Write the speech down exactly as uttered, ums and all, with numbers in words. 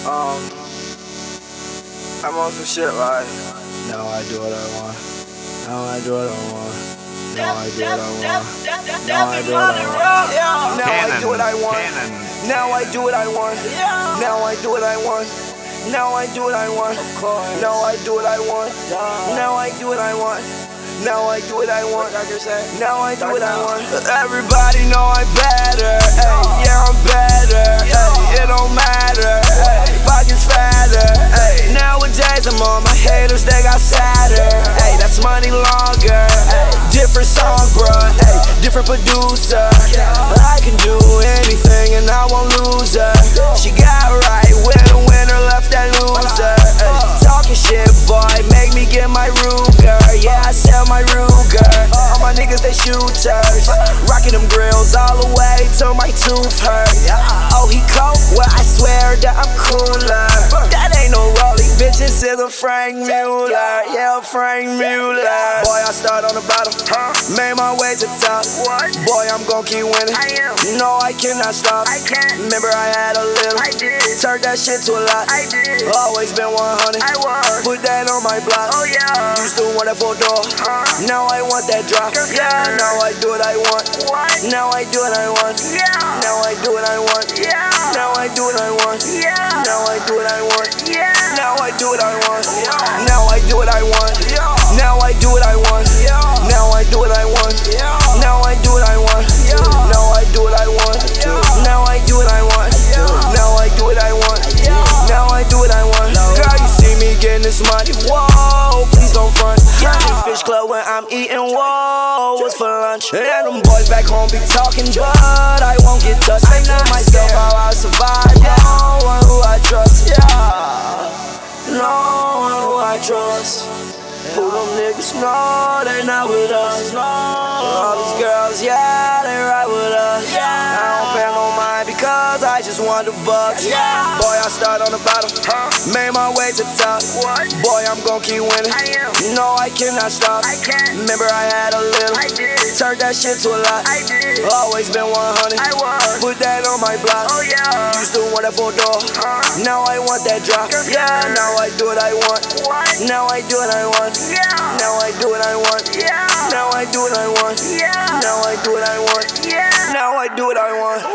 Um, I'm on some shit like, Now I do what I want. Now I do what I want. Now I do what I want. Now I do what I want. yeah. Now I do what I want. Cannon. Now I do what I want. Now I do what I want. Now I do what I want. Now I do what I want. Now I do what I want. Now I do what I want. Now I do what I want. Everybody know I'm better. Ay, yeah, I'm better. Ay, it don't matter. Ay, pockets fatter. Ay, nowadays I'm on my haters, they got sadder. Ay, that's money longer. Ay, different song, bruh. Ay, different producer. I can do anything and I won't lose her. She got right when a winner left that loser. Ay, talking shit, boy, make me get my Ruger. Yeah, I sell my Ruger. All my niggas, they shooters. Rocking them grills all the way till my tooth hurt. Oh, he cold? Well, I swear that I'm cooler. That ain't no Rollie, bitch, this is a Frank Mueller. Yeah, Frank Mueller. Boy, I start on the bottom, made my way to the top. Boy, I'm gon' keep winning. No, I cannot stop. Remember I had a little, turned that shit to a lot. Always been one hundred, put that on my block. Used to want that four door, now I want that drop. Yeah, now I do what I want. Now I do what I want. Now I do what I want. Now I do what I want. Now I do what I want. Now I do what I want. Now I do what I want. Now I do what I want. Now I do what I want. Now I do what I want. Now I do what I want. Now I do what I want. Now I do what I want. Now I do what I want. Girl, you see me getting this money. Whoa, please don't front. Honey Fish Club when I'm eating. Whoa, what's for lunch? And them boys back home be talking, but I won't get touched. I know myself how I survive. No one who I trust. Yeah, no one who I trust. Who them niggas know they not with us. All these girls, yeah, they ride with us. I don't pay no mind because I just want the bucks. Boy, I start on the bottom, made my way to the top. Boy, I'm gon' keep winning. No, I cannot stop. Remember I had a little, turned that shit to a lot. Always been one hundred, put that on my block. Used to want that four door, now I want that drop. Yeah, now I do what I want. Now I do what I want. Now I do what I want. Now I do what I want. Now I do what I want. Now I do what I want.